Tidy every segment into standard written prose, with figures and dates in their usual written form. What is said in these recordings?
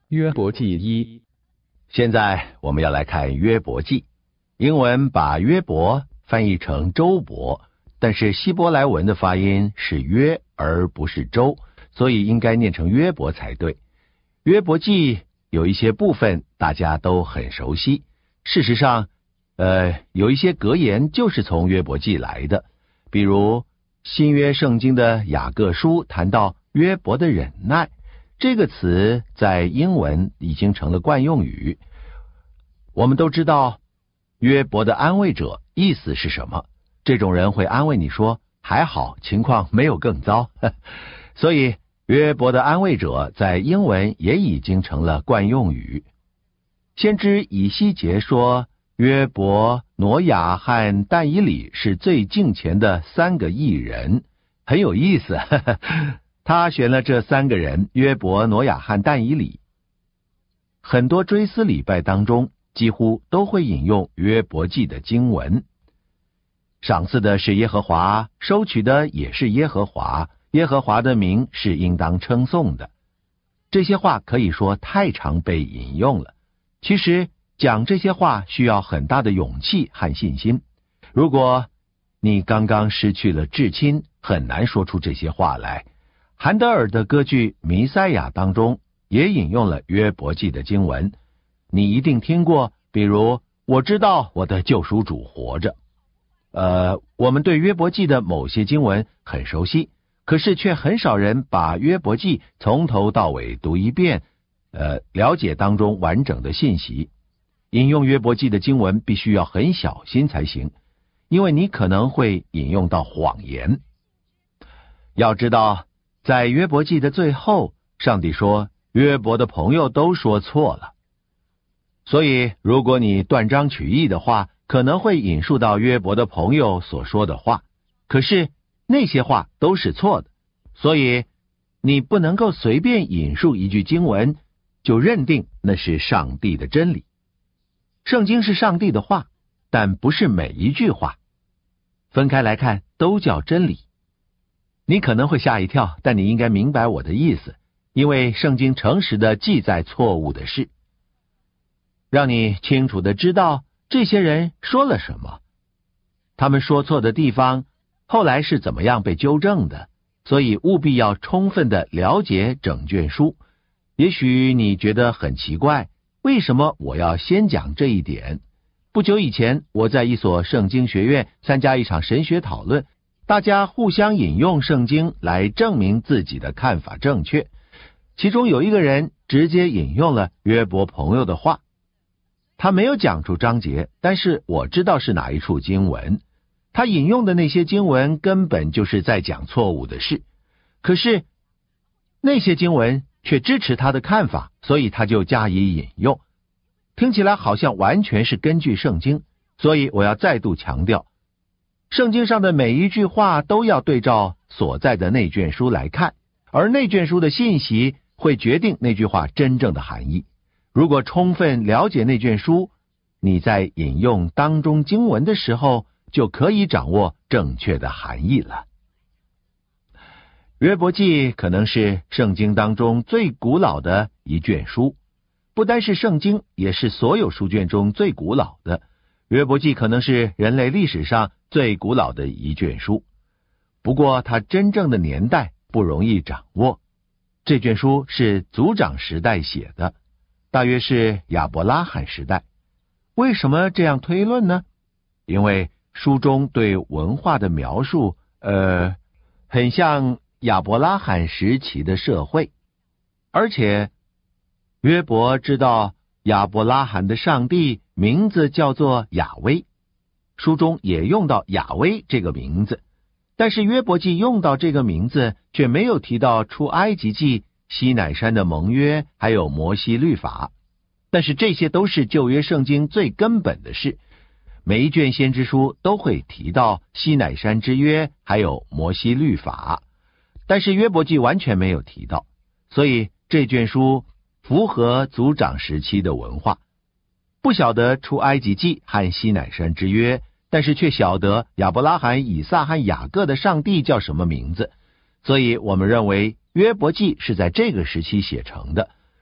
约伯记一。 现在我们要来看约伯记。英文把约伯翻译成周伯，但是希伯来文的发音是约而不是周，所以应该念成约伯才对。约伯记有一些部分大家都很熟悉，事实上有一些格言就是从约伯记来的，比如新约圣经的雅各书谈到约伯的忍耐，这个词在英文已经成了惯用语。我们都知道约伯的安慰者意思是什么，这种人会安慰你说还好，情况没有更糟所以约伯的安慰者在英文也已经成了惯用语。先知以西结说约伯、挪亚和但以理是最敬虔的3个义人，很有意思他选了这3个人，约伯、挪亚和但以理。很多追思礼拜当中几乎都会引用约伯记的经文。赏赐的是耶和华，收取的也是耶和华，耶和华的名是应当称颂的。这些话可以说太常被引用了。其实讲这些话需要很大的勇气和信心。如果你刚刚失去了至亲，很难说出这些话来。韩德尔的歌剧《弥赛亚》当中也引用了约伯记的经文，你一定听过，比如我知道我的救赎主活着。我们对约伯记的某些经文很熟悉，可是却很少人把约伯记从头到尾读一遍，了解当中完整的信息。引用约伯记的经文必须要很小心才行，因为你可能会引用到谎言。要知道在约伯记的最后，上帝说约伯的朋友都说错了，所以如果你断章取义的话，可能会引述到约伯的朋友所说的话，可是那些话都是错的，所以你不能够随便引述一句经文就认定那是上帝的真理。圣经是上帝的话，但不是每一句话，分开来看都叫真理。你可能会吓一跳，但你应该明白我的意思，因为圣经诚实的记载错误的事，让你清楚的知道这些人说了什么，他们说错的地方后来是怎么样被纠正的，所以务必要充分的了解整卷书。也许你觉得很奇怪，为什么我要先讲这一点？不久以前，我在一所圣经学院参加一场神学讨论，大家互相引用圣经来证明自己的看法正确。其中有一个人直接引用了约伯朋友的话，他没有讲出章节，但是我知道是哪一处经文。他引用的那些经文根本就是在讲错误的事，可是那些经文却支持他的看法，所以他就加以引用，听起来好像完全是根据圣经。所以我要再度强调，圣经上的每一句话都要对照所在的那卷书来看，而那卷书的信息会决定那句话真正的含义。如果充分了解那卷书，你在引用当中经文的时候就可以掌握正确的含义了。约伯记可能是圣经当中最古老的一卷书，不单是圣经，也是所有书卷中最古老的。约伯记可能是人类历史上最古老的一卷书，不过它真正的年代不容易掌握。这卷书是族长时代写的，大约是亚伯拉罕时代。为什么这样推论呢？因为书中对文化的描述很像亚伯拉罕时期的社会，而且约伯知道亚伯拉罕的上帝名字叫做雅威，书中也用到雅威这个名字，但是约伯记用到这个名字却没有提到出埃及记、西乃山的盟约还有摩西律法。但是这些都是旧约圣经最根本的事，每一卷先知书都会提到西乃山之约还有摩西律法，但是约伯记完全没有提到，所以这卷书符合族长时期的文化。不晓得出埃及记和西乃山之约，但是却晓得亚伯拉罕、以撒和雅各的上帝叫什么名字，所以我们认为约伯记是在这个时期写成的。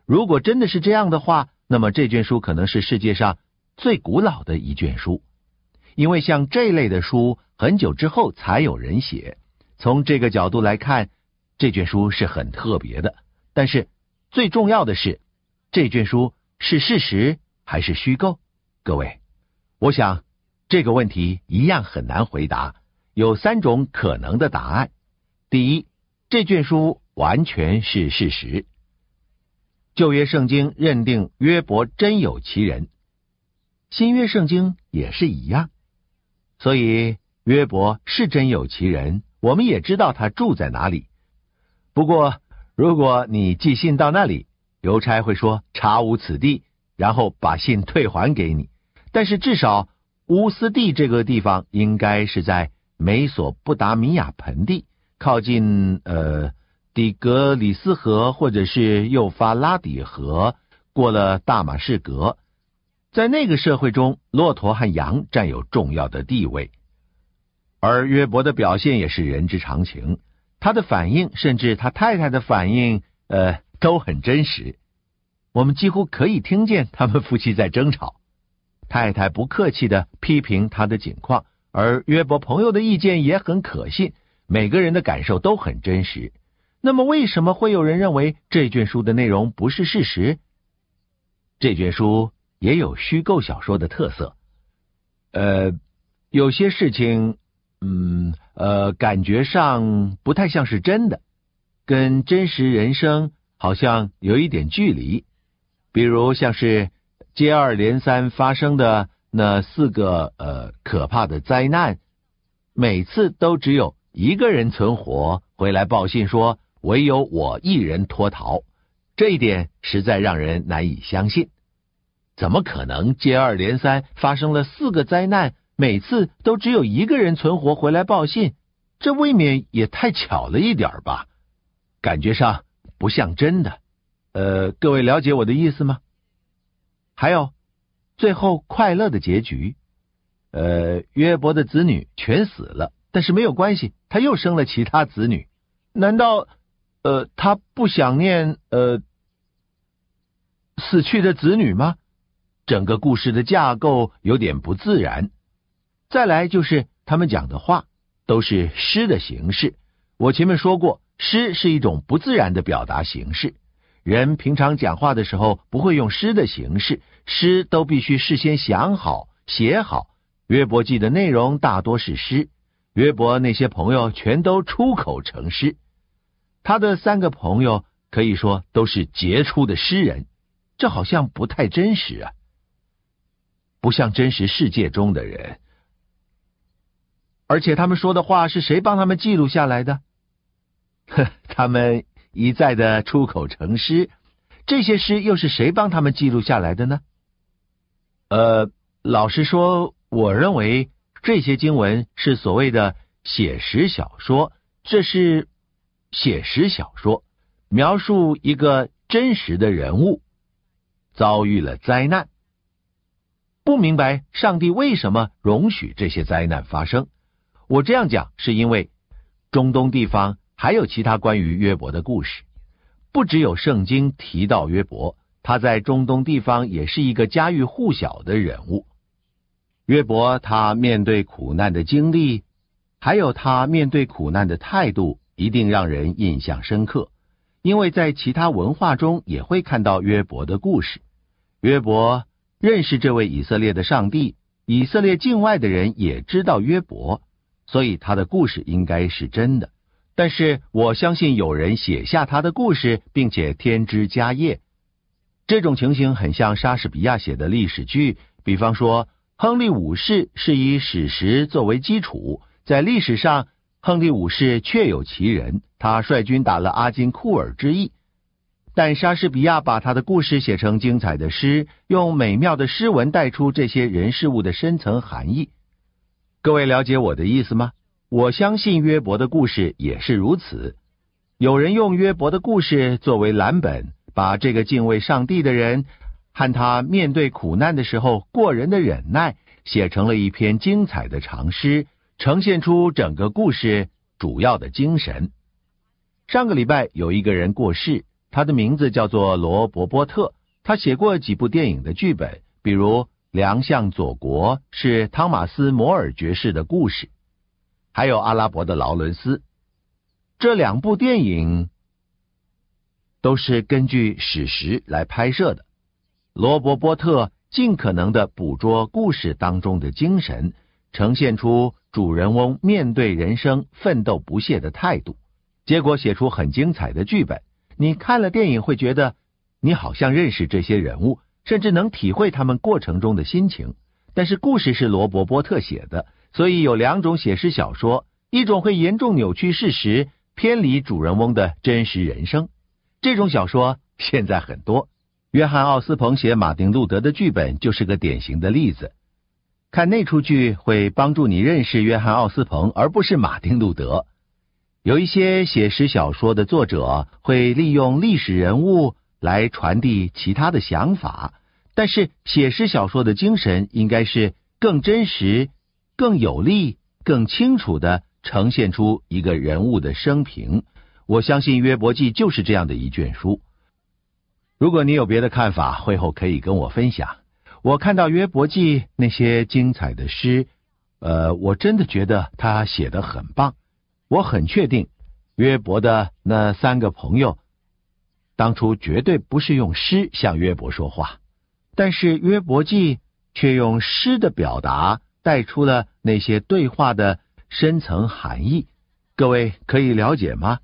如果真的是这样的话，那么这卷书可能是世界上最古老的一卷书，因为像这类的书很久之后才有人写。从这个角度来看，这卷书是很特别的。但是最重要的是，这卷书是事实还是虚构？各位，我想这个问题一样很难回答，有3种可能的答案。第一，这卷书完全是事实。旧约圣经认定约伯真有其人，新约圣经也是一样，所以约伯是真有其人，我们也知道他住在哪里。不过如果你寄信到那里，邮差会说查无此地，然后把信退还给你。但是至少乌斯地这个地方应该是在美索不达米亚盆地，靠近底格里斯河或者是幼发拉底河，过了大马士革。在那个社会中，骆驼和羊占有重要的地位。而约伯的表现也是人之常情，他的反应甚至他太太的反应都很真实。我们几乎可以听见他们夫妻在争吵，太太不客气地批评他的境况，而约伯朋友的意见也很可信，每个人的感受都很真实。那么为什么会有人认为这卷书的内容不是事实？这卷书也有虚构小说的特色。有些事情感觉上不太像是真的，跟真实人生好像有一点距离。比如像是接二连三发生的那4个可怕的灾难，每次都只有一个人存活回来报信说唯有我一人脱逃，这一点实在让人难以相信。怎么可能接二连三发生了4个灾难，每次都只有一个人存活回来报信？这未免也太巧了一点吧，感觉上不像真的。各位了解我的意思吗？还有最后快乐的结局，约伯的子女全死了，但是没有关系，他又生了其他子女。难道他不想念死去的子女吗？整个故事的架构有点不自然。再来就是他们讲的话都是诗的形式。我前面说过，诗是一种不自然的表达形式，人平常讲话的时候不会用诗的形式，诗都必须事先想好写好。约伯记的内容大多是诗，约伯那些朋友全都出口成诗。他的3个朋友可以说都是杰出的诗人，这好像不太真实啊，不像真实世界中的人。而且他们说的话是谁帮他们记录下来的？他们一再的出口成诗，这些诗又是谁帮他们记录下来的呢？老实说，我认为这些经文是所谓的写实小说。这是写实小说，描述一个真实的人物遭遇了灾难，不明白上帝为什么容许这些灾难发生。我这样讲是因为中东地方还有其他关于约伯的故事，不只有圣经提到约伯，他在中东地方也是一个家喻户晓的人物。约伯他面对苦难的经历，还有他面对苦难的态度，一定让人印象深刻，因为在其他文化中也会看到约伯的故事。约伯认识这位以色列的上帝，以色列境外的人也知道约伯，所以他的故事应该是真的。但是我相信有人写下他的故事，并且添枝加叶。这种情形很像莎士比亚写的历史剧，比方说亨利五世是以史实作为基础，在历史上亨利五世确有其人，他率军打了阿金库尔之役。但莎士比亚把他的故事写成精彩的诗，用美妙的诗文带出这些人事物的深层含义。各位了解我的意思吗？我相信约伯的故事也是如此。有人用约伯的故事作为蓝本，把这个敬畏上帝的人和他面对苦难的时候过人的忍耐写成了一篇精彩的长诗，呈现出整个故事主要的精神。上个礼拜有一个人过世， 他的名字叫做罗伯波特，他写过几部电影的剧本，比如《良相佐国》是汤马斯·摩尔爵士的故事，还有《阿拉伯的劳伦斯》。这2部电影都是根据史实来拍摄的。罗伯波特尽可能地捕捉故事当中的精神，呈现出主人翁面对人生奋斗不懈的态度，结果写出很精彩的剧本。你看了电影会觉得你好像认识这些人物，甚至能体会他们过程中的心情。但是故事是罗伯波特写的，所以有2种写实小说，一种会严重扭曲事实，偏离主人翁的真实人生。这种小说现在很多，约翰·奥斯彭写马丁·路德的剧本就是个典型的例子。看那出剧会帮助你认识约翰·奥斯彭，而不是马丁·路德。有一些写实小说的作者会利用历史人物来传递其他的想法，但是写实小说的精神应该是更真实、更有力、更清楚地呈现出一个人物的生平。我相信《约伯记》就是这样的一卷书。如果你有别的看法，会后可以跟我分享。我看到《约伯记》那些精彩的诗，我真的觉得他写得很棒。我很确定，约伯的那3个朋友当初绝对不是用诗向约伯说话，但是《约伯记》却用诗的表达带出了那些对话的深层含义。各位可以了解吗？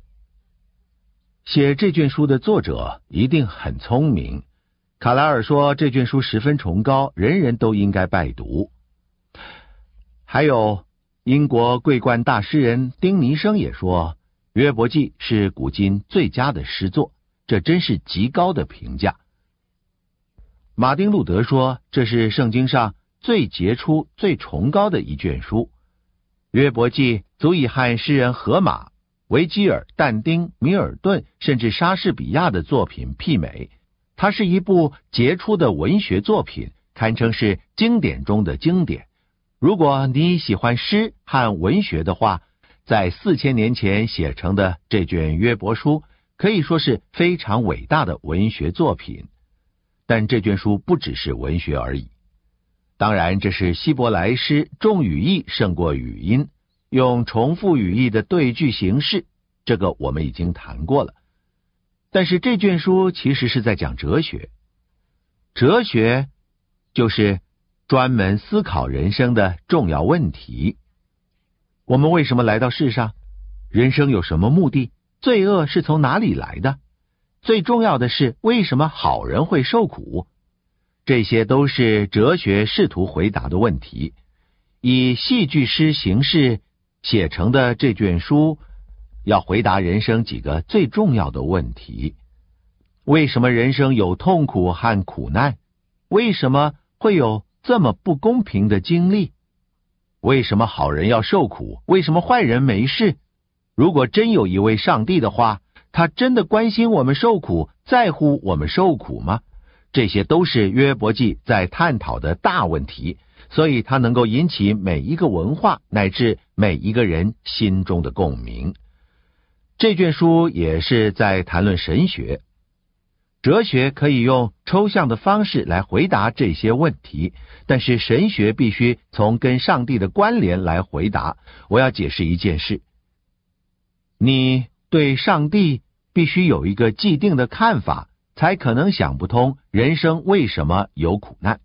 写这卷书的作者一定很聪明。卡莱尔说这卷书十分崇高，人人都应该拜读。还有英国桂冠大诗人丁尼生也说，约伯记是古今最佳的诗作，这真是极高的评价。马丁路德说，这是圣经上最杰出、最崇高的一卷书。约伯记足以和诗人荷马、维吉尔、但丁、米尔顿甚至莎士比亚的作品媲美。它是一部杰出的文学作品，堪称是经典中的经典。如果你喜欢诗和文学的话，在4000年前写成的这卷约伯书可以说是非常伟大的文学作品。但这卷书不只是文学而已。当然，这是希伯来诗重语义胜过语音，用重复语义的对句形式，这个我们已经谈过了。但是这卷书其实是在讲哲学。哲学就是专门思考人生的重要问题。我们为什么来到世上？人生有什么目的？罪恶是从哪里来的？最重要的是，为什么好人会受苦？这些都是哲学试图回答的问题。以戏剧诗形式写成的这卷书，要回答人生几个最重要的问题。为什么人生有痛苦和苦难？为什么会有这么不公平的经历？为什么好人要受苦？为什么坏人没事？如果真有一位上帝的话，他真的关心我们受苦，在乎我们受苦吗？这些都是约伯记在探讨的大问题，所以它能够引起每一个文化乃至每一个人心中的共鸣。这卷书也是在谈论神学。哲学可以用抽象的方式来回答这些问题，但是神学必须从跟上帝的关联来回答。我要解释一件事，你对上帝必须有一个既定的看法，才可能想不通人生为什么有苦难。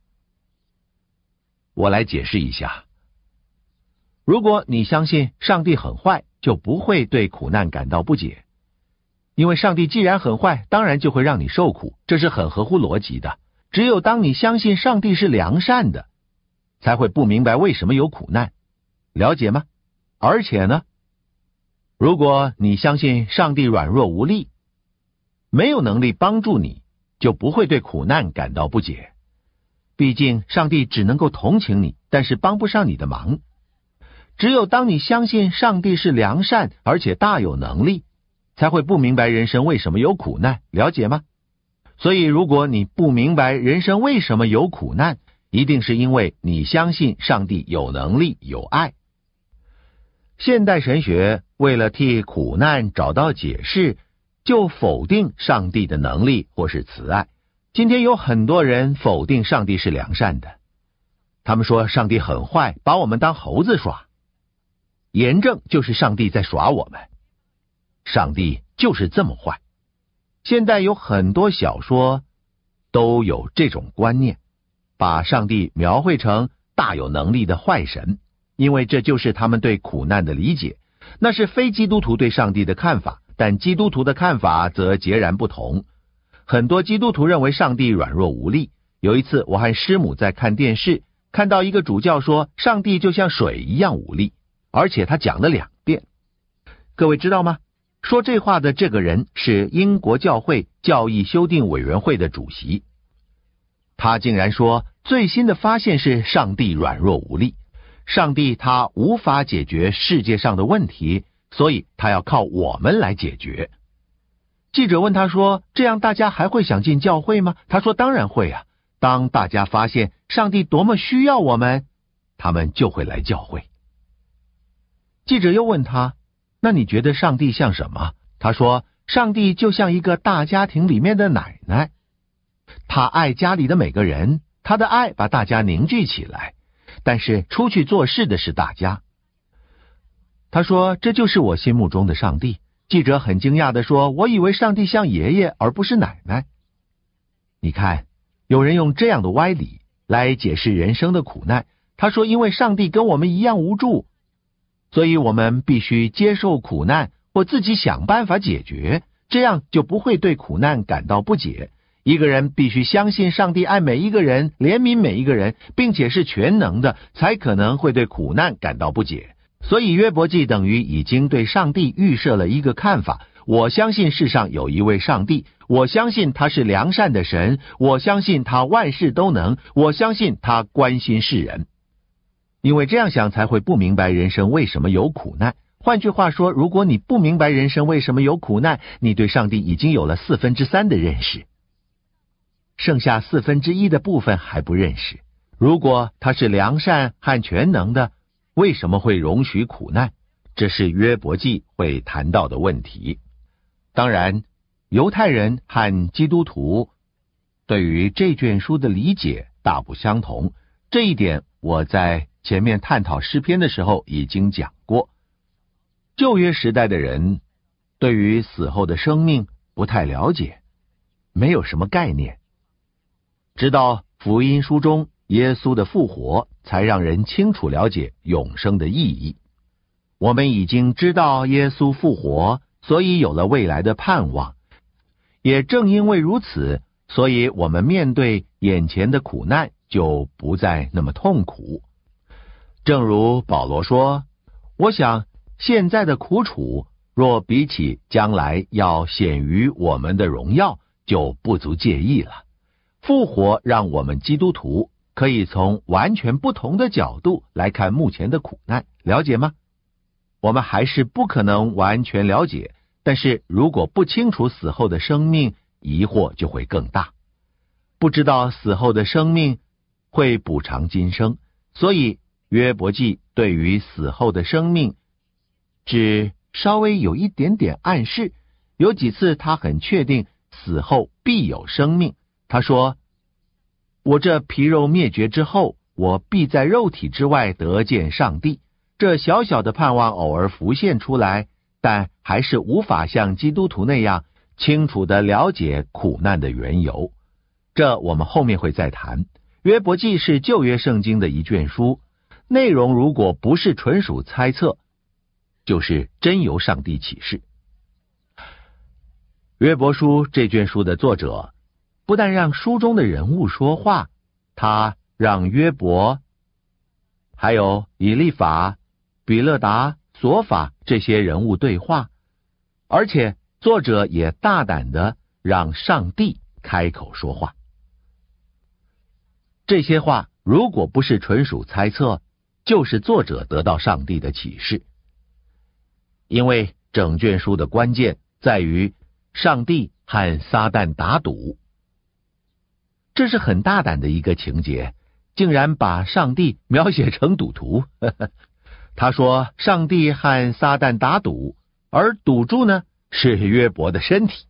我来解释一下。如果你相信上帝很坏，就不会对苦难感到不解。因为上帝既然很坏，当然就会让你受苦，这是很合乎逻辑的。只有当你相信上帝是良善的，才会不明白为什么有苦难。了解吗？而且呢，如果你相信上帝软弱无力，没有能力帮助你，就不会对苦难感到不解。毕竟上帝只能够同情你，但是帮不上你的忙。只有当你相信上帝是良善而且大有能力，才会不明白人生为什么有苦难。了解吗？所以如果你不明白人生为什么有苦难，一定是因为你相信上帝有能力有爱。现代神学为了替苦难找到解释， 就否定上帝的能力或是慈爱。今天有很多人否定上帝是良善的，他们说上帝很坏，把我们当猴子耍。严正就是上帝在耍我们，上帝就是这么坏。现在有很多小说都有这种观念，把上帝描绘成大有能力的坏神，因为这就是他们对苦难的理解。那是非基督徒对上帝的看法，但基督徒的看法则截然不同。很多基督徒认为上帝软弱无力。有一次我和师母在看电视，看到一个主教说上帝就像水一样无力，而且他讲了2遍。各位知道吗？说这话的这个人是英国教会教义修订委员会的主席。他竟然说最新的发现是上帝软弱无力，上帝他无法解决世界上的问题，所以他要靠我们来解决。记者问他说，这样大家还会想进教会吗？他说当然会啊，当大家发现上帝多么需要我们，他们就会来教会。记者又问他，那你觉得上帝像什么？他说上帝就像一个大家庭里面的奶奶，他爱家里的每个人，他的爱把大家凝聚起来，但是出去做事的是大家。他说这就是我心目中的上帝。记者很惊讶地说，我以为上帝像爷爷而不是奶奶。你看，有人用这样的歪理来解释人生的苦难。他说因为上帝跟我们一样无助，所以我们必须接受苦难或自己想办法解决，这样就不会对苦难感到不解。一个人必须相信上帝爱每一个人，怜悯每一个人，并且是全能的，才可能会对苦难感到不解。所以约伯记等于已经对上帝预设了一个看法，我相信世上有一位上帝，我相信他是良善的神，我相信他万事都能，我相信他关心世人。因为这样想才会不明白人生为什么有苦难。换句话说，如果你不明白人生为什么有苦难，你对上帝已经有了3/4的认识，剩下1/4的部分还不认识。如果他是良善和全能的，为什么会容许苦难？这是约伯记会谈到的问题。当然，犹太人和基督徒对于这卷书的理解大不相同，这一点我在前面探讨诗篇的时候已经讲过。旧约时代的人对于死后的生命不太了解，没有什么概念。直到福音书中耶稣的复活，才让人清楚了解永生的意义。我们已经知道耶稣复活，所以有了未来的盼望。也正因为如此，所以我们面对眼前的苦难就不再那么痛苦。正如保罗说，我想现在的苦楚若比起将来要显于我们的荣耀，就不足介意了。复活让我们基督徒可以从完全不同的角度来看目前的苦难，了解吗？我们还是不可能完全了解，但是如果不清楚死后的生命，疑惑就会更大。不知道死后的生命会补偿今生，所以约伯记对于死后的生命只稍微有一点点暗示。有几次他很确定死后必有生命。他说，我这皮肉灭绝之后，我必在肉体之外得见上帝。这小小的盼望偶尔浮现出来，但还是无法像基督徒那样清楚地了解苦难的缘由。这我们后面会再谈。约伯记是旧约圣经的一卷书，内容如果不是纯属猜测，就是真由上帝启示。约伯书这卷书的作者不但让书中的人物说话，他让约伯还有以利法、比勒达、索法这些人物对话，而且作者也大胆地让上帝开口说话。这些话如果不是纯属猜测，就是作者得到上帝的启示。因为整卷书的关键在于上帝和撒旦打赌。这是很大胆的一个情节，竟然把上帝描写成赌徒。他说上帝和撒旦打赌，而赌注呢是约伯的身体。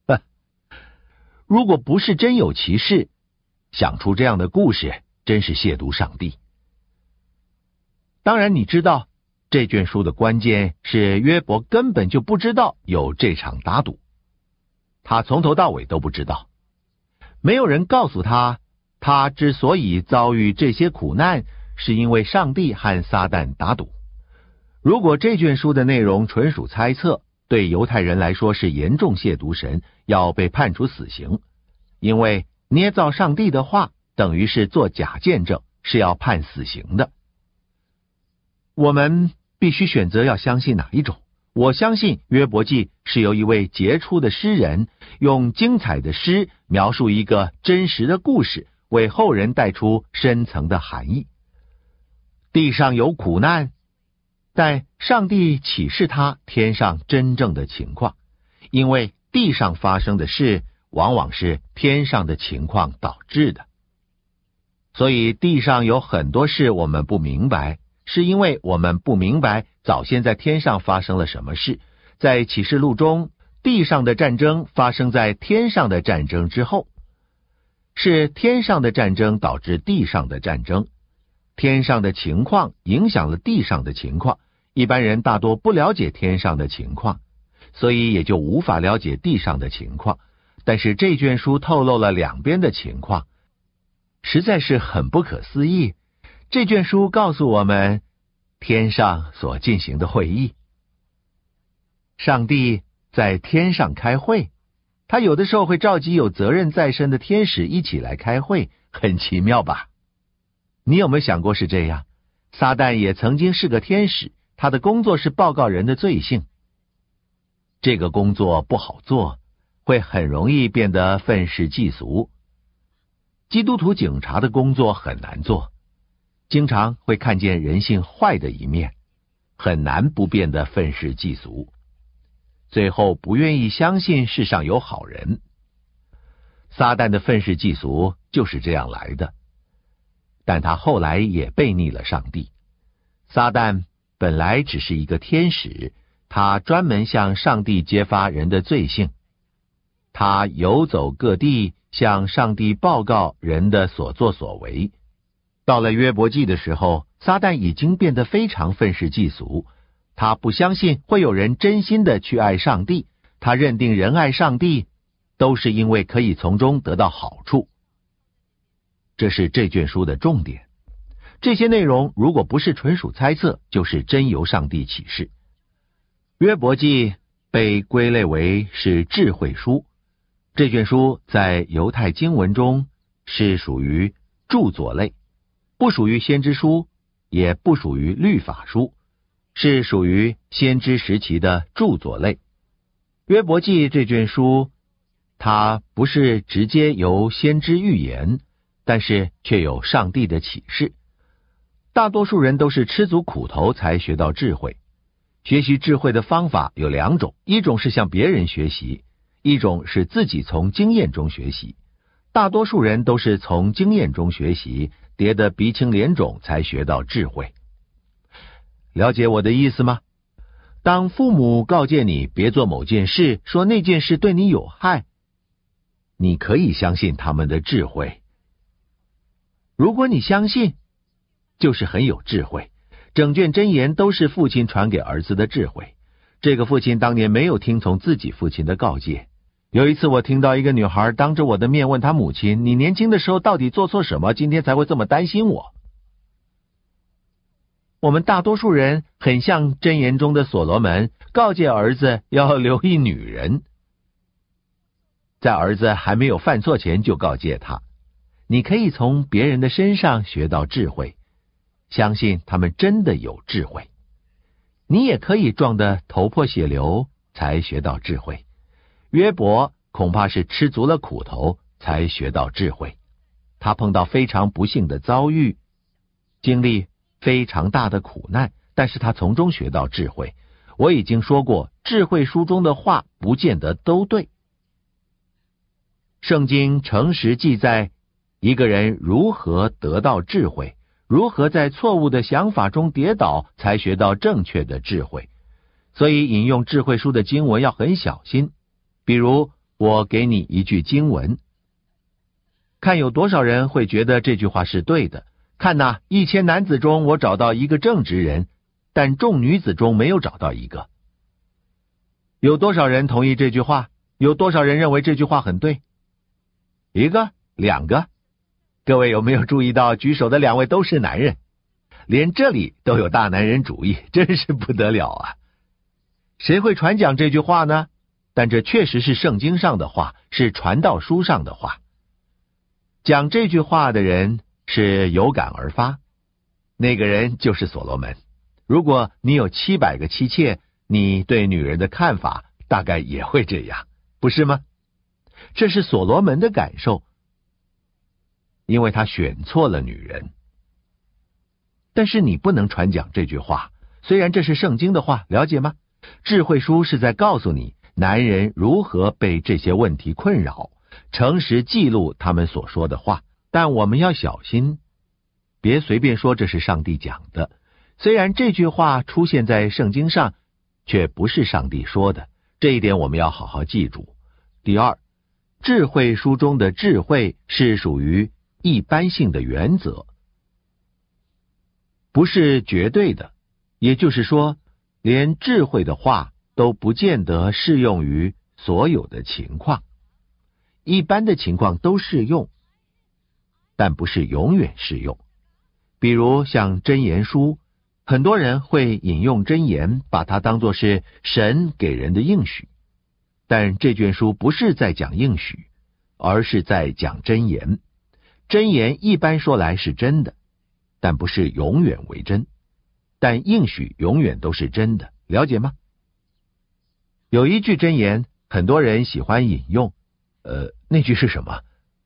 如果不是真有其事，想出这样的故事，真是亵渎上帝。当然你知道，这卷书的关键是约伯根本就不知道有这场打赌，他从头到尾都不知道，没有人告诉他，他之所以遭遇这些苦难，是因为上帝和撒旦打赌。如果这卷书的内容纯属猜测，对犹太人来说是严重亵渎神，要被判处死刑，因为捏造上帝的话等于是做假见证，是要判死刑的。我们必须选择要相信哪一种。我相信约伯记是由一位杰出的诗人用精彩的诗描述一个真实的故事，为后人带出深层的含义。地上有苦难，但上帝启示他天上真正的情况，因为地上发生的事往往是天上的情况导致的。所以地上有很多事我们不明白，是因为我们不明白早先在天上发生了什么事。在启示录中，地上的战争发生在天上的战争之后，是天上的战争导致地上的战争，天上的情况影响了地上的情况。一般人大多不了解天上的情况，所以也就无法了解地上的情况。但是这卷书透露了两边的情况，实在是很不可思议。这卷书告诉我们天上所进行的会议。上帝在天上开会，他有的时候会召集有责任在身的天使一起来开会，很奇妙吧？你有没有想过是这样？撒旦也曾经是个天使，他的工作是报告人的罪性。这个工作不好做，会很容易变得愤世嫉俗。基督徒警察的工作很难做，经常会看见人性坏的一面，很难不变得愤世嫉俗，最后不愿意相信世上有好人。撒旦的愤世嫉俗就是这样来的，但他后来也背逆了上帝。撒旦本来只是一个天使，他专门向上帝揭发人的罪性，他游走各地，向上帝报告人的所作所为。到了约伯记的时候，撒旦已经变得非常愤世嫉俗，他不相信会有人真心的去爱上帝，他认定人爱上帝都是因为可以从中得到好处。这是这卷书的重点。这些内容如果不是纯属猜测，就是真由上帝启示。约伯记被归类为是智慧书，这卷书在犹太经文中是属于著作类，不属于先知书，也不属于律法书，是属于先知时期的著作类。约伯记这卷书，它不是直接由先知预言，但是却有上帝的启示。大多数人都是吃足苦头才学到智慧。学习智慧的方法有两种，一种是向别人学习，一种是自己从经验中学习。大多数人都是从经验中学习，跌得鼻青脸肿才学到智慧。了解我的意思吗？当父母告诫你别做某件事，说那件事对你有害，你可以相信他们的智慧。如果你相信，就是很有智慧。整卷箴言都是父亲传给儿子的智慧。这个父亲当年没有听从自己父亲的告诫。有一次我听到一个女孩当着我的面问她母亲，你年轻的时候到底做错什么，今天才会这么担心我？我们大多数人很像箴言中的所罗门，告诫儿子要留意女人，在儿子还没有犯错前就告诫他。你可以从别人的身上学到智慧，相信他们真的有智慧。你也可以撞得头破血流才学到智慧。约伯恐怕是吃足了苦头才学到智慧，他碰到非常不幸的遭遇，经历非常大的苦难，但是他从中学到智慧。我已经说过，智慧书中的话不见得都对。圣经诚实记载一个人如何得到智慧，如何在错误的想法中跌倒才学到正确的智慧。 所以引用智慧书的经文要很小心。比如，我给你一句经文，看有多少人会觉得这句话是对的。看哪，1000男子中我找到一个正直人，但众女子中没有找到一个。有多少人同意这句话？有多少人认为这句话很对？一个，2个？各位有没有注意到举手的2位都是男人？连这里都有大男人主义，真是不得了啊！谁会传讲这句话呢？但这确实是圣经上的话，是传道书上的话。讲这句话的人是有感而发，那个人就是所罗门。如果你有700个妻妾，你对女人的看法大概也会这样，不是吗？这是所罗门的感受，因为他选错了女人。但是你不能传讲这句话，虽然这是圣经的话，了解吗？智慧书是在告诉你，男人如何被这些问题困扰，诚实记录他们所说的话。但我们要小心，别随便说这是上帝讲的。虽然这句话出现在圣经上，却不是上帝说的，这一点我们要好好记住。第二，智慧书中的智慧是属于一般性的原则，不是绝对的，也就是说，连智慧的话都不见得适用于所有的情况。一般的情况都适用，但不是永远适用。比如像箴言书，很多人会引用箴言，把它当作是神给人的应许。但这卷书不是在讲应许，而是在讲箴言。箴言一般说来是真的，但不是永远为真。但应许永远都是真的，了解吗？有一句箴言，很多人喜欢引用，那句是什么？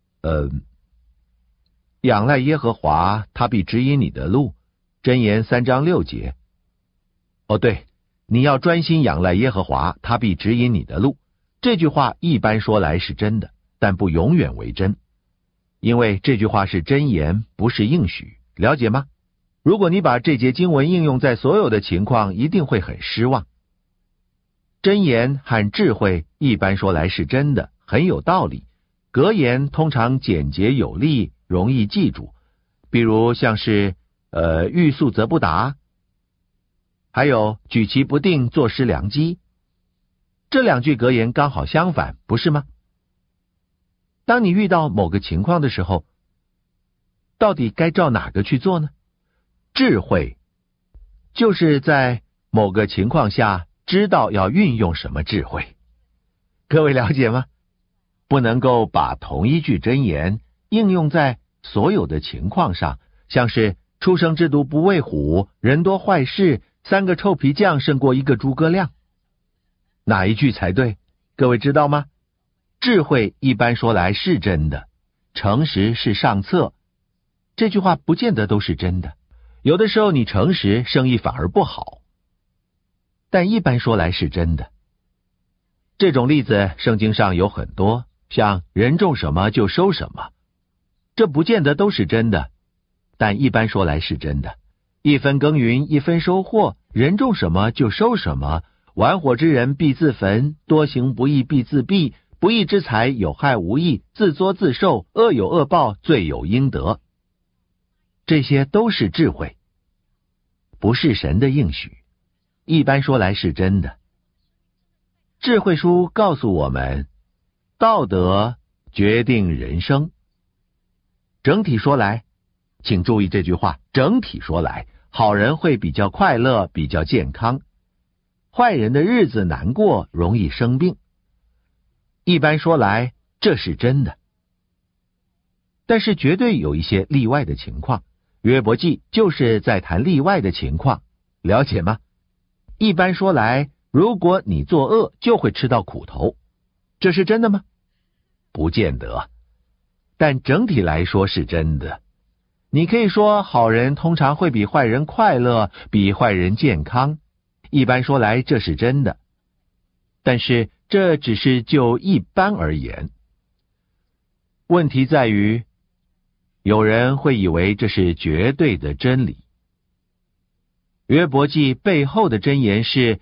仰赖耶和华，他必指引你的路。箴言3章6节。哦，对，你要专心仰赖耶和华，他必指引你的路。这句话一般说来是真的，但不永远为真，因为这句话是箴言，不是应许，了解吗？如果你把这节经文应用在所有的情况，一定会很失望。箴言和智慧一般说来是真的，很有道理。格言通常简洁有力，容易记住，比如像是欲速则不达，还有举棋不定，坐失良机。这2句格言刚好相反，不是吗？当你遇到某个情况的时候，到底该照哪个去做呢？智慧就是在某个情况下知道要运用什么智慧。各位了解吗？不能够把同一句箴言应用在所有的情况上，像是初生之犊不畏虎，人多坏事，3个臭皮匠胜过1个诸葛亮。哪一句才对？各位知道吗？智慧一般说来是真的，诚实是上策。这句话不见得都是真的，有的时候你诚实，生意反而不好。但一般说来是真的。这种例子圣经上有很多，像人种什么就收什么，这不见得都是真的，但一般说来是真的。1分耕耘1分收获，人种什么就收什么，玩火之人必自焚，多行不义必自毙，不义之财有害无益，自作自受，恶有恶报，罪有应得。这些都是智慧，不是神的应许，一般说来是真的。智慧书告诉我们，道德决定人生。整体说来，请注意这句话，整体说来，好人会比较快乐，比较健康，坏人的日子难过，容易生病。一般说来，这是真的。但是绝对有一些例外的情况，约伯记就是在谈例外的情况，了解吗？一般说来，如果你作恶，就会吃到苦头，这是真的吗？不见得，但整体来说是真的。你可以说好人通常会比坏人快乐，比坏人健康，一般说来这是真的，但是这只是就一般而言。问题在于，有人会以为这是绝对的真理。约伯记背后的箴言是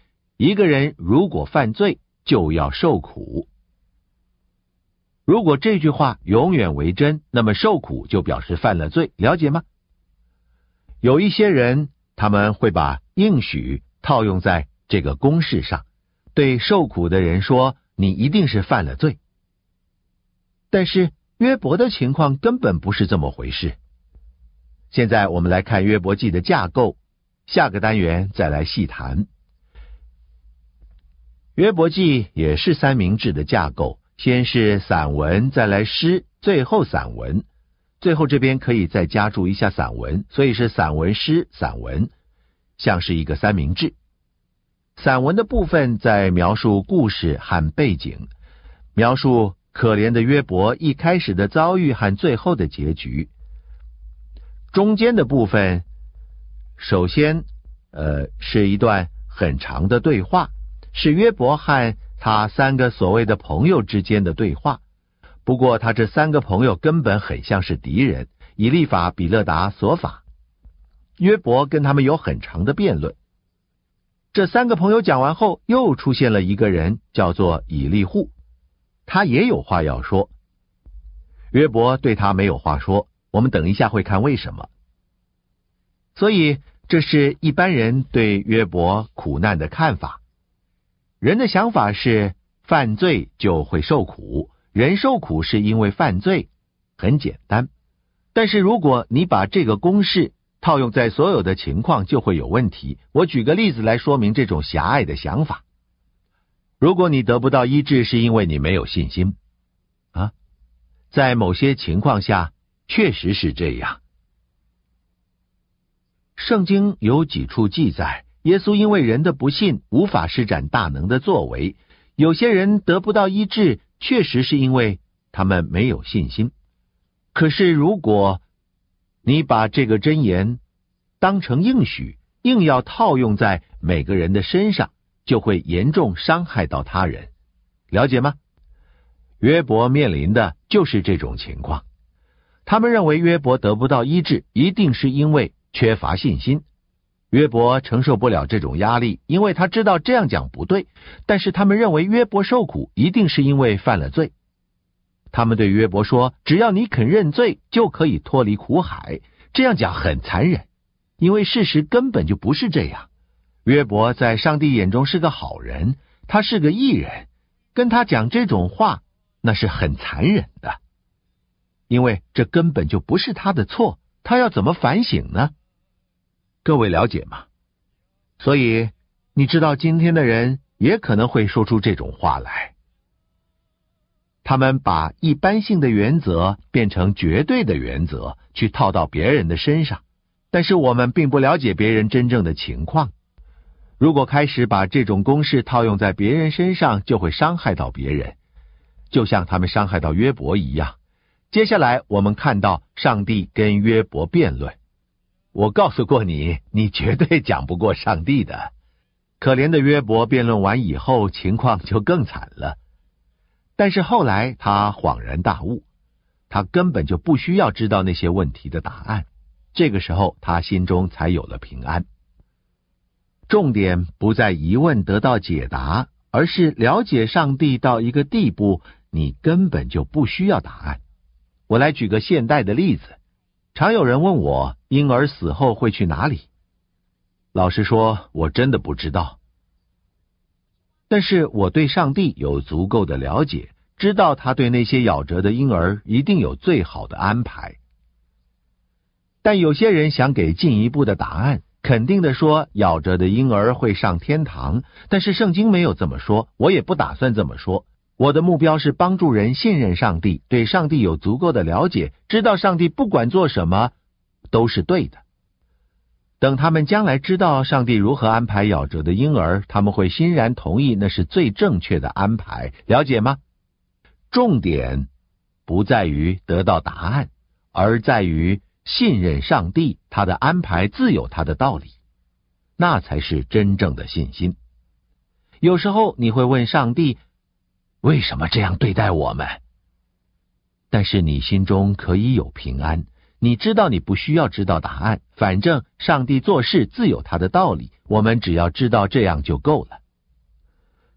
一个人如果犯罪，就要受苦。如果这句话永远为真，那么受苦就表示犯了罪，了解吗？有一些人，他们会把应许套用在这个公式上，对受苦的人说，你一定是犯了罪。但是约伯的情况根本不是这么回事。现在我们来看约伯记的架构，下个单元再来细谈。约伯记也是三明治的架构，先是散文，再来诗，最后散文。最后这边可以再加注一下散文，所以是散文诗散文，像是一个三明治。散文的部分在描述故事和背景，描述可怜的约伯一开始的遭遇和最后的结局。中间的部分，首先是一段很长的对话，是约伯和他三个所谓的朋友之间的对话。不过他这三个朋友根本很像是敌人，以利法、比勒达、索法。约伯跟他们有很长的辩论。这三个朋友讲完后，又出现了一个人，叫做以利户，他也有话要说。约伯对他没有话说，我们等一下会看为什么。所以这是一般人对约伯苦难的看法。人的想法是犯罪就会受苦，人受苦是因为犯罪，很简单。但是如果你把这个公式套用在所有的情况，就会有问题。我举个例子来说明这种狭隘的想法。如果你得不到医治，是因为你没有信心啊，在某些情况下确实是这样。圣经有几处记载，耶稣因为人的不信，无法施展大能的作为。有些人得不到医治，确实是因为他们没有信心。可是如果你把这个箴言当成应许，硬要套用在每个人的身上，就会严重伤害到他人，了解吗？约伯面临的就是这种情况。他们认为约伯得不到医治，一定是因为缺乏信心。约伯承受不了这种压力，因为他知道这样讲不对，但是他们认为约伯受苦一定是因为犯了罪。他们对约伯说，只要你肯认罪，就可以脱离苦海。这样讲很残忍，因为事实根本就不是这样。约伯在上帝眼中是个好人，他是个义人，跟他讲这种话，那是很残忍的。因为这根本就不是他的错，他要怎么反省呢？各位了解吗？所以你知道今天的人也可能会说出这种话来。他们把一般性的原则变成绝对的原则，去套到别人的身上，但是我们并不了解别人真正的情况。如果开始把这种公式套用在别人身上，就会伤害到别人，就像他们伤害到约伯一样。接下来我们看到上帝跟约伯辩论。我告诉过你，你绝对讲不过上帝的。可怜的约伯辩论完以后，情况就更惨了。但是后来他恍然大悟，他根本就不需要知道那些问题的答案，这个时候他心中才有了平安。重点不在疑问得到解答，而是了解上帝到一个地步，你根本就不需要答案。我来举个现代的例子，常有人问我，婴儿死后会去哪里？老实说，我真的不知道。但是我对上帝有足够的了解，知道他对那些夭折的婴儿一定有最好的安排。但有些人想给进一步的答案，肯定的说夭折的婴儿会上天堂，但是圣经没有这么说，我也不打算这么说。我的目标是帮助人信任上帝，对上帝有足够的了解，知道上帝不管做什么都是对的。等他们将来知道上帝如何安排夭折的婴儿，他们会欣然同意那是最正确的安排，了解吗？重点不在于得到答案，而在于信任上帝，他的安排自有他的道理，那才是真正的信心。有时候你会问上帝，为什么这样对待我们？但是你心中可以有平安，你知道你不需要知道答案，反正上帝做事自有他的道理，我们只要知道这样就够了。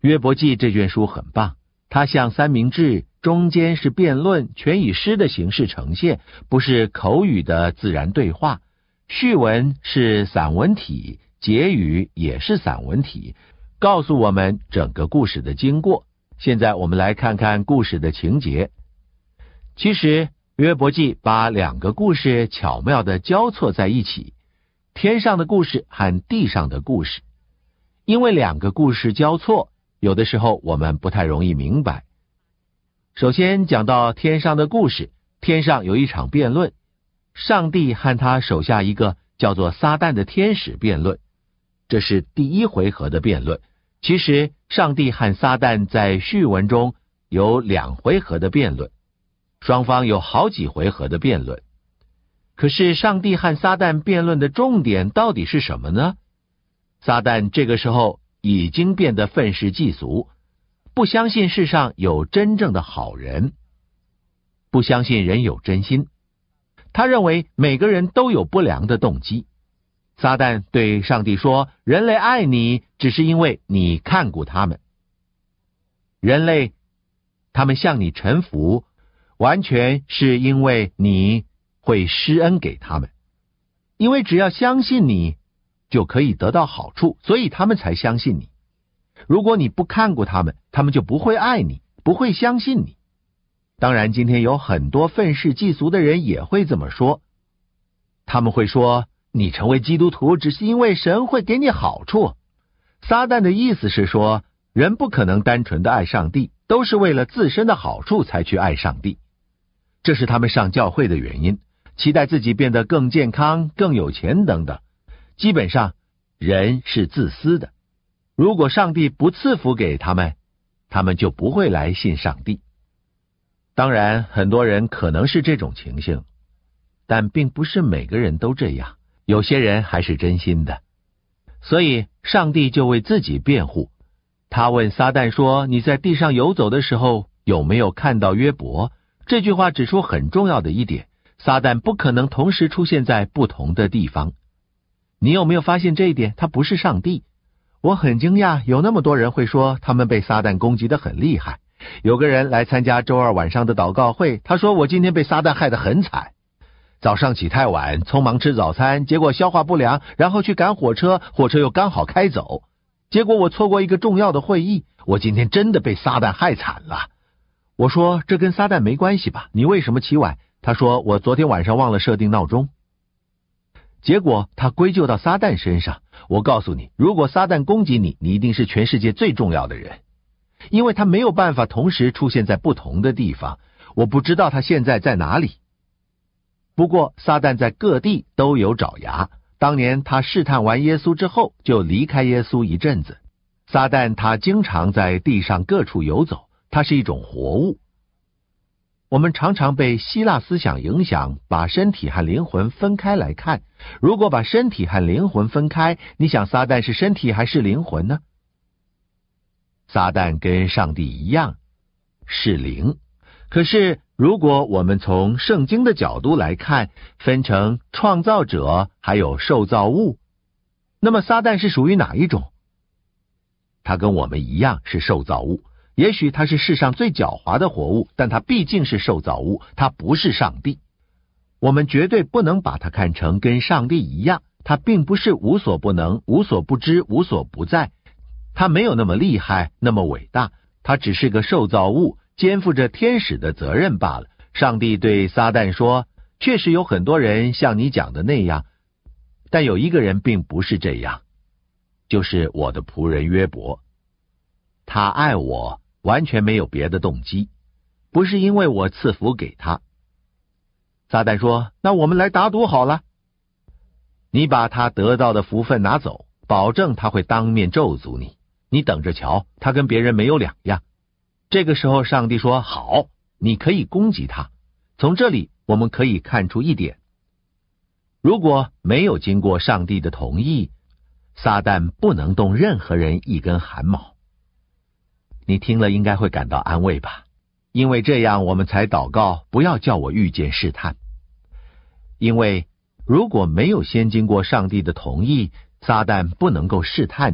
约伯记这卷书很棒，它像三明治，中间是辩论，全以诗的形式呈现，不是口语的自然对话。序文是散文体，结语也是散文体，告诉我们整个故事的经过。现在我们来看看故事的情节。其实约伯记把两个故事巧妙地交错在一起，天上的故事和地上的故事。因为两个故事交错，有的时候我们不太容易明白。首先讲到天上的故事，天上有一场辩论，上帝和他手下一个叫做撒旦的天使辩论，这是第一回合的辩论。其实上帝和撒旦在序文中有2回合的辩论，双方有好几回合的辩论。可是上帝和撒旦辩论的重点到底是什么呢？撒旦这个时候已经变得愤世嫉俗，不相信世上有真正的好人，不相信人有真心。他认为每个人都有不良的动机。撒旦对上帝说，人类爱你只是因为你看顾他们，人类他们向你臣服，完全是因为你会施恩给他们，因为只要相信你就可以得到好处，所以他们才相信你。如果你不看顾他们，他们就不会爱你，不会相信你。当然今天有很多愤世嫉俗的人也会这么说，他们会说你成为基督徒只是因为神会给你好处。撒旦的意思是说，人不可能单纯的爱上帝，都是为了自身的好处才去爱上帝。这是他们上教会的原因，期待自己变得更健康、更有钱等等。基本上人是自私的，如果上帝不赐福给他们，他们就不会来信上帝。当然很多人可能是这种情形，但并不是每个人都这样，有些人还是真心的。所以上帝就为自己辩护，他问撒旦说，你在地上游走的时候有没有看到约伯？这句话指出很重要的一点，撒旦不可能同时出现在不同的地方。你有没有发现这一点？他不是上帝。我很惊讶，有那么多人会说他们被撒旦攻击得很厉害。有个人来参加周二晚上的祷告会，他说我今天被撒旦害得很惨，早上起太晚，匆忙吃早餐，结果消化不良，然后去赶火车，火车又刚好开走，结果我错过一个重要的会议，我今天真的被撒旦害惨了。我说这跟撒旦没关系吧，你为什么起晚？他说我昨天晚上忘了设定闹钟。结果他归咎到撒旦身上。我告诉你，如果撒旦攻击你，你一定是全世界最重要的人，因为他没有办法同时出现在不同的地方。我不知道他现在在哪里。不过撒旦在各地都有爪牙，当年他试探完耶稣之后就离开耶稣一阵子。撒旦他经常在地上各处游走，他是一种活物。我们常常被希腊思想影响，把身体和灵魂分开来看。如果把身体和灵魂分开，你想撒旦是身体还是灵魂呢？撒旦跟上帝一样是灵，可是如果我们从圣经的角度来看，分成创造者还有受造物，那么撒旦是属于哪一种？他跟我们一样是受造物，也许他是世上最狡猾的活物，但他毕竟是受造物，他不是上帝。我们绝对不能把他看成跟上帝一样，他并不是无所不能、无所不知、无所不在，他没有那么厉害、那么伟大，他只是个受造物，肩负着天使的责任罢了。上帝对撒旦说，确实有很多人像你讲的那样，但有一个人并不是这样，就是我的仆人约伯。他爱我，完全没有别的动机，不是因为我赐福给他。撒旦说，那我们来打赌好了，你把他得到的福分拿走，保证他会当面咒诅你，你等着瞧，他跟别人没有两样。这个时候上帝说，好，你可以攻击他。从这里我们可以看出一点，如果没有经过上帝的同意，撒旦不能动任何人一根汗毛。你听了应该会感到安慰吧，因为这样我们才祷告，不要叫我遇见试探。因为如果没有先经过上帝的同意，撒旦不能够试探你，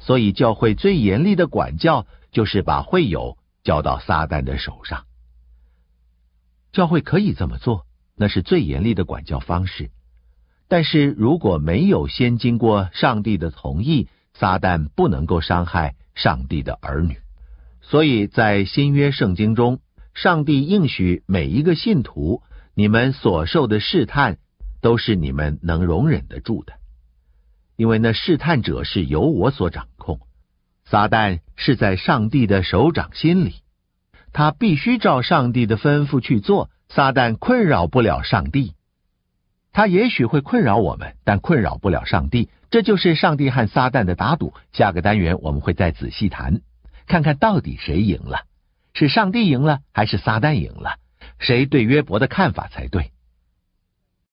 所以教会最严厉的管教就是把会友交到撒旦的手上。教会可以这么做，那是最严厉的管教方式。但是如果没有先经过上帝的同意，撒旦不能够伤害上帝的儿女。所以在新约圣经中，上帝应许每一个信徒，你们所受的试探都是你们能容忍得住的，因为那试探者是由我所掌控。撒旦是在上帝的手掌心里，他必须照上帝的吩咐去做，撒旦困扰不了上帝。他也许会困扰我们，但困扰不了上帝。这就是上帝和撒旦的打赌。下个单元我们会再仔细谈，看看到底谁赢了，是上帝赢了还是撒旦赢了，谁对约伯的看法才对。